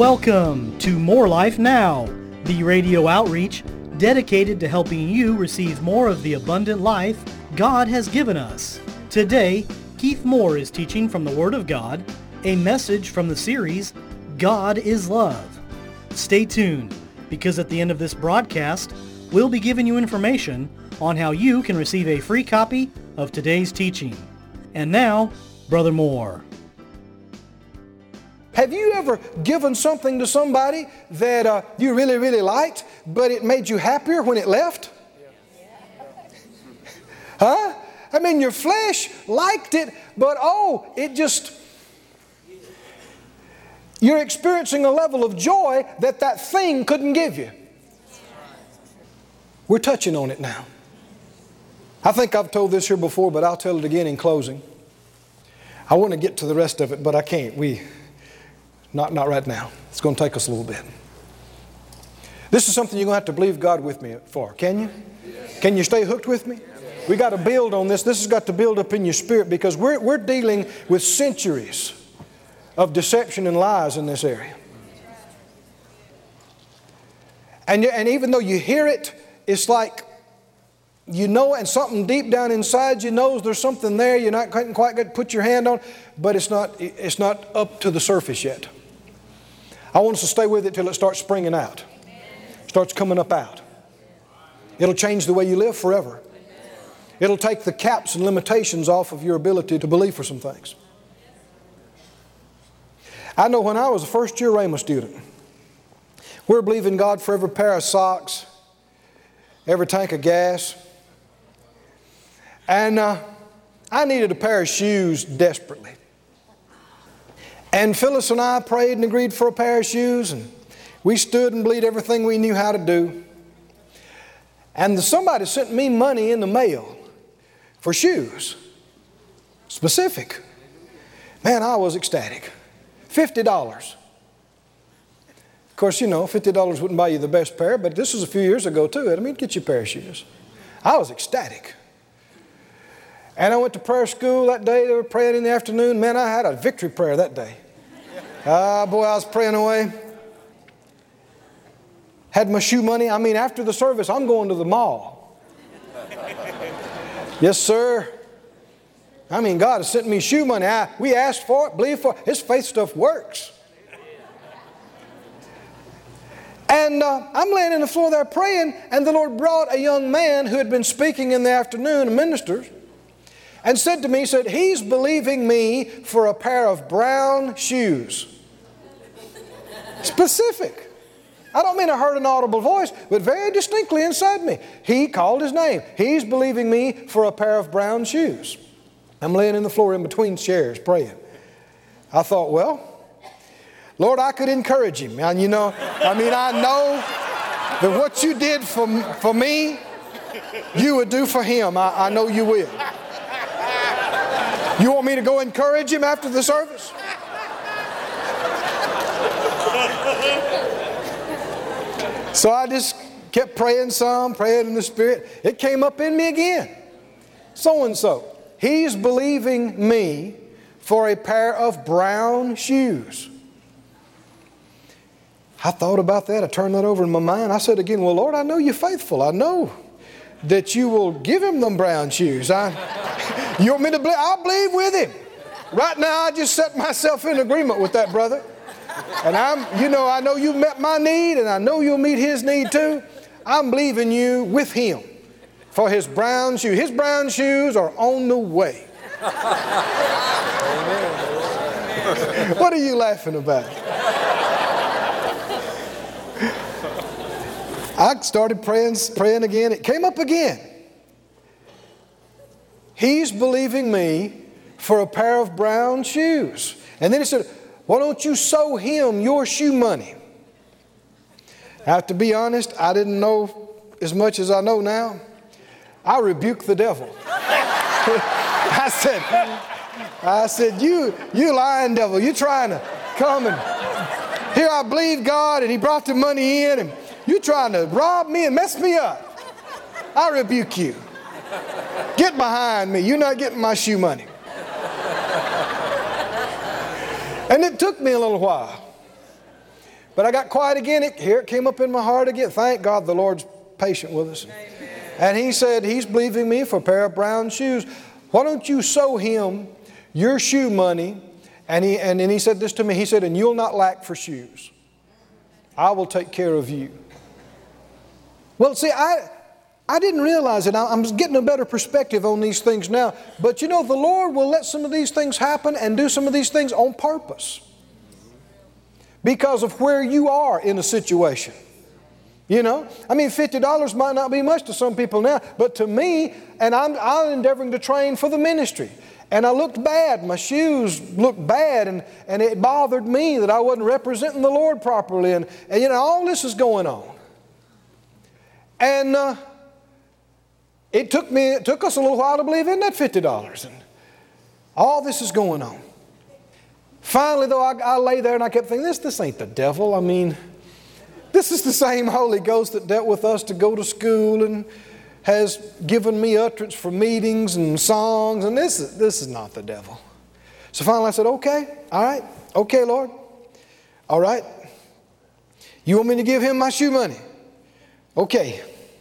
Welcome to More Life Now, the radio outreach dedicated to helping you receive more of the abundant life God has given us. Today, Keith Moore is teaching from the Word of God, a message from the series, God is Love. Stay tuned, because at the end of this broadcast, we'll be giving you information on how you can receive a free copy of today's teaching. And now, Brother Moore. Have you ever given something to somebody that you really, really liked, but it made you happier when it left? Huh? I mean, your flesh liked it, but you're experiencing a level of joy that thing couldn't give you. We're touching on it now. I think I've told this here before, but I'll tell it again in closing. I want to get to the rest of it, but I can't. Not right now. It's going to take us a little bit. This is something you're going to have to believe God with me for. Can you? Yes. Can you stay hooked with me? Yes. We got to build on this. This has got to build up in your spirit, because we're dealing with centuries of deception and lies in this area. And even though you hear it, it's like you know, and something deep down inside you knows there's something there. You're not quite going to put your hand on, but it's not up to the surface yet. I want us to stay with it till it starts springing out. Starts coming up out. It'll change the way you live forever. It'll take the caps and limitations off of your ability to believe for some things. I know when I was a first-year Rhema student, we were believing God for every pair of socks, every tank of gas. And I needed a pair of shoes desperately. And Phyllis and I prayed and agreed for a pair of shoes, and we stood and believed everything we knew how to do. And somebody sent me money in the mail for shoes. Specific. Man, I was ecstatic. $50. Of course, you know, $50 wouldn't buy you the best pair, but this was a few years ago too. I mean, get you a pair of shoes. I was ecstatic. And I went to prayer school that day. They were praying in the afternoon. Man, I had a victory prayer that day. Boy, I was praying away. Had my shoe money. I mean, after the service, I'm going to the mall. Yes, sir. I mean, God has sent me shoe money. We asked for it, believed for it. His faith stuff works. And I'm laying on the floor there praying, and the Lord brought a young man who had been speaking in the afternoon, a minister, and said to me, he said, he's believing me for a pair of brown shoes. Specific. I don't mean I heard an audible voice, but very distinctly inside me. He called his name. He's believing me for a pair of brown shoes. I'm laying on the floor in between chairs praying. I thought, well, Lord, I could encourage him. And you know, I know that what you did for me, you would do for him. I know you will. You want me to go encourage him after the service? So I just kept praying in the Spirit. It came up in me again. So-and-so, he's believing me for a pair of brown shoes. I thought about that. I turned that over in my mind. I said again, well, Lord, I know you're faithful. I know that you will give him them brown shoes. You want me to believe? I'll believe with him. Right now, I just set myself in agreement with that brother. And I know you met my need, and I know you'll meet his need too. I'm believing you with him for his brown shoes. His brown shoes are on the way. What are you laughing about? I started praying again. It came up again. He's believing me for a pair of brown shoes. And then he said, why don't you sow him your shoe money? I have to be honest, I didn't know as much as I know now. I rebuked the devil. I said, you lying devil, you trying to come and here I believe God and he brought the money in and you trying to rob me and mess me up. I rebuke you. Get behind me. You're not getting my shoe money. And it took me a little while. But I got quiet again. Here it came up in my heart again. Thank God the Lord's patient with us. Amen. And he said, he's believing me for a pair of brown shoes. Why don't you sow him your shoe money? And then he said this to me. He said, and you'll not lack for shoes. I will take care of you. Well, see, I didn't realize it. I'm getting a better perspective on these things now. But you know, the Lord will let some of these things happen and do some of these things on purpose. Because of where you are in a situation. You know? I mean, $50 might not be much to some people now. But to me, and I'm endeavoring to train for the ministry. And I looked bad. My shoes looked bad. And it bothered me that I wasn't representing the Lord properly. And you know, all this is going on. And it took us a little while to believe in that $50. And all this is going on. Finally, though, I lay there and I kept thinking, this ain't the devil. I mean, this is the same Holy Ghost that dealt with us to go to school and has given me utterance for meetings and songs. And this is not the devil. So finally I said, okay, all right. Okay, Lord. All right. You want me to give him my shoe money? Okay.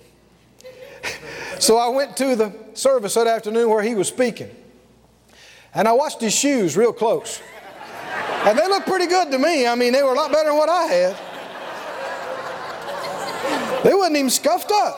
So I went to the service that afternoon where he was speaking. And I watched his shoes real close. And they looked pretty good to me. I mean, they were a lot better than what I had. They wasn't even scuffed up.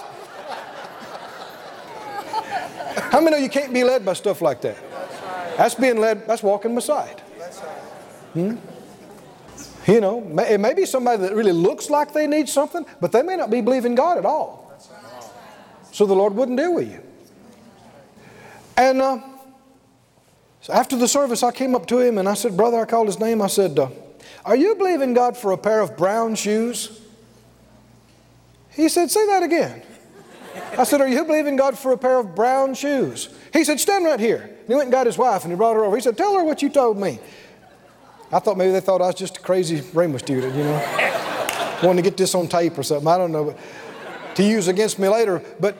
How many know you can't be led by stuff like that? That's being led, that's walking beside. You know, it may be somebody that really looks like they need something, but they may not be believing God at all. So the Lord wouldn't deal with you. And so after the service, I came up to him and I said, brother, I called his name. I said, are you believing God for a pair of brown shoes? He said, say that again. I said, are you believing God for a pair of brown shoes? He said, stand right here. And he went and got his wife and he brought her over. He said, tell her what you told me. I thought maybe they thought I was just a crazy Rhema student, you know. Wanting to get this on tape or something. I don't know. But to use against me later. But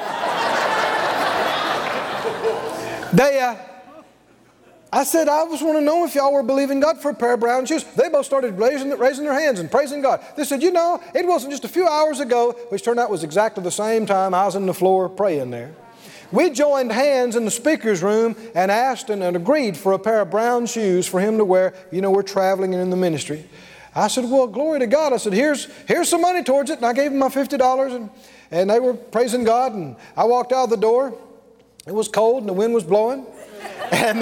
I said, I just want to know if y'all were believing God for a pair of brown shoes. They both started raising their hands and praising God. They said, you know, it wasn't just a few hours ago, which turned out was exactly the same time I was on the floor praying there. We joined hands in the speaker's room and asked and agreed for a pair of brown shoes for him to wear. You know, we're traveling and in the ministry. I said, well, glory to God. I said, here's some money towards it. And I gave him my $50 and they were praising God. And I walked out the door. It was cold and the wind was blowing. And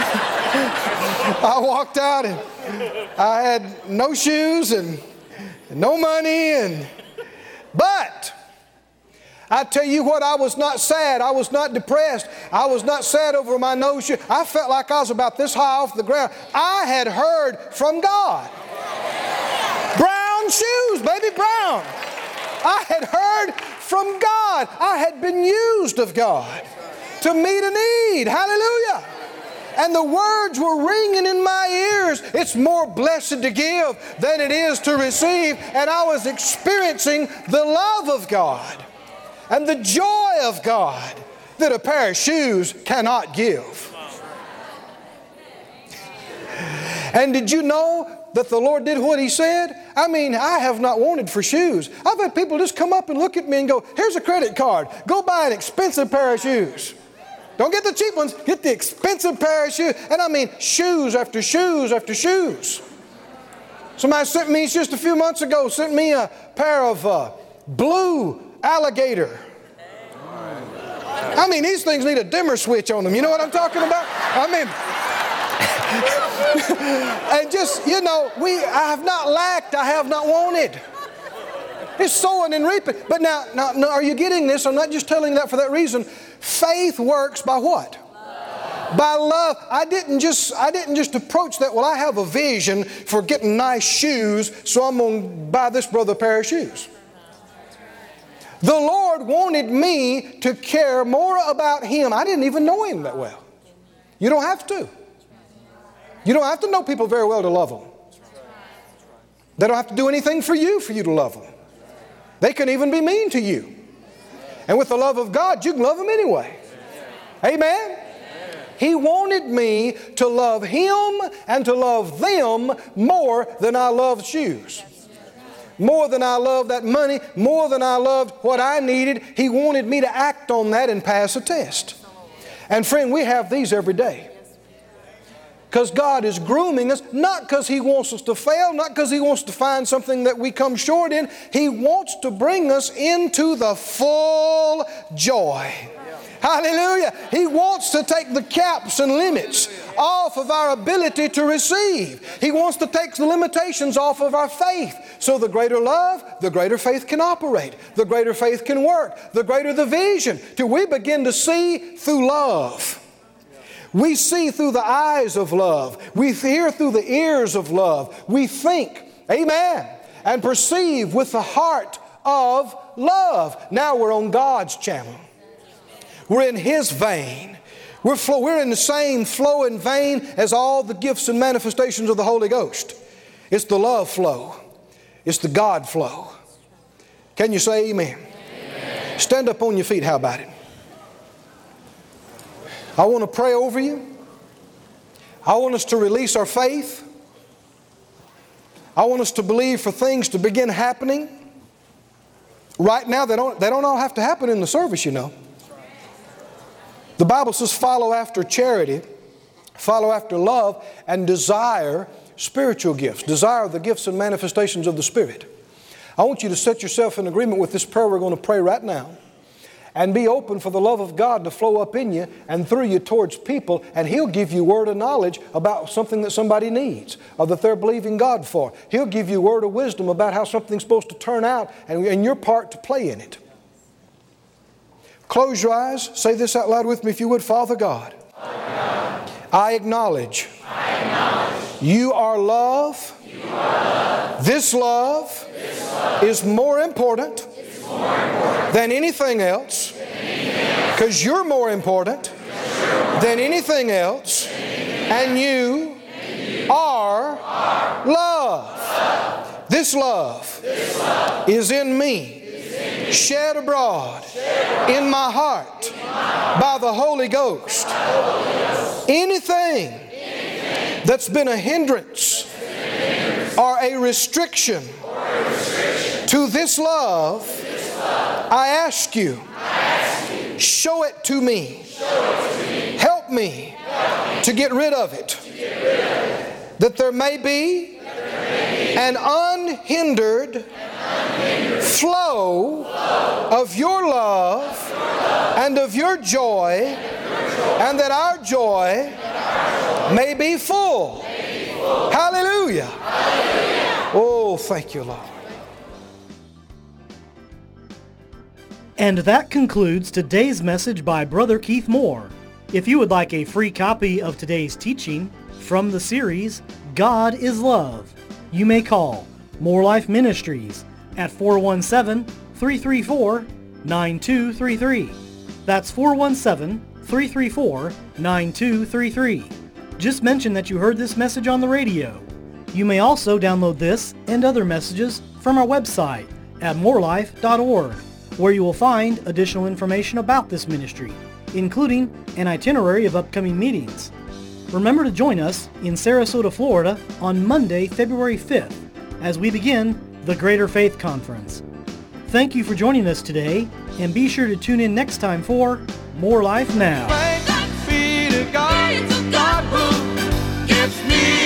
I walked out and I had no shoes and no money. But I tell you what, I was not sad. I was not depressed. I was not sad over my no shoes. I felt like I was about this high off the ground. I had heard from God. Brown shoes, baby, brown. I had heard from God. I had been used of God to meet a need. Hallelujah. And the words were ringing in my ears. It's more blessed to give than it is to receive. And I was experiencing the love of God and the joy of God that a pair of shoes cannot give. And did you know that the Lord did what He said? I mean, I have not wanted for shoes. I've had people just come up and look at me and go, here's a credit card. Go buy an expensive pair of shoes. Don't get the cheap ones. Get the expensive pair of shoes. And I mean shoes after shoes after shoes. Somebody sent me just a few months ago, sent me a pair of blue alligator. I mean, these things need a dimmer switch on them. You know what I'm talking about? I mean, and just, you know, I have not lacked, I have not wanted. It's sowing and reaping. But now, are you getting this? I'm not just telling that for that reason. Faith works by what? Love. By love. I didn't just approach that, well, I have a vision for getting nice shoes, so I'm going to buy this brother a pair of shoes. The Lord wanted me to care more about Him. I didn't even know Him that well. You don't have to. You don't have to know people very well to love them. They don't have to do anything for you to love them. They can even be mean to you. And with the love of God, you can love them anyway. Amen? He wanted me to love Him and to love them more than I love shoes. more than I loved that money, more than I loved what I needed, He wanted me to act on that and pass a test. And friend, we have these every day. Because God is grooming us, not because He wants us to fail, not because He wants to find something that we come short in. He wants to bring us into the full joy. Hallelujah. He wants to take the caps and limits off of our ability to receive. He wants to take the limitations off of our faith. So the greater love, the greater faith can operate. The greater faith can work. The greater the vision. Till we begin to see through love. We see through the eyes of love. We hear through the ears of love. We think, amen, and perceive with the heart of love. Now we're on God's channel. We're in His vein. We're in the same flow and vein as all the gifts and manifestations of the Holy Ghost. It's the love flow. It's the God flow. Can you say amen? Amen. Stand up on your feet. How about it? I want to pray over you. I want us to release our faith. I want us to believe for things to begin happening. Right now, they don't all have to happen in the service, you know. The Bible says follow after charity, follow after love, and desire spiritual gifts. Desire the gifts and manifestations of the Spirit. I want you to set yourself in agreement with this prayer we're going to pray right now. And be open for the love of God to flow up in you and through you towards people. And He'll give you word of knowledge about something that somebody needs or that they're believing God for. He'll give you word of wisdom about how something's supposed to turn out and your part to play in it. Close your eyes. Say this out loud with me if you would. Father God, I acknowledge You are love. This love is more important than anything else, because You're more important than anything else, and You are love. This love is in me, shed abroad in my heart by the Holy Ghost. Anything that's been a hindrance or a restriction to this love, I ask You, show it to me. Help me to get rid of it. That there may be an unhindered flow of Your love and of Your joy, and that our joy may be full. Hallelujah. Oh, thank You, Lord. And that concludes today's message by Brother Keith Moore. If you would like a free copy of today's teaching from the series, God is Love, you may call More Life Ministries at 417-334-9233. That's 417-334-9233. Just mention that you heard this message on the radio. You may also download this and other messages from our website at morelife.org, where you will find additional information about this ministry, including an itinerary of upcoming meetings. Remember to join us in Sarasota, Florida on Monday, February 5th, as we begin the Greater Faith Conference. Thank you for joining us today, and be sure to tune in next time for More Life Now. Thanks be to God, God who gives me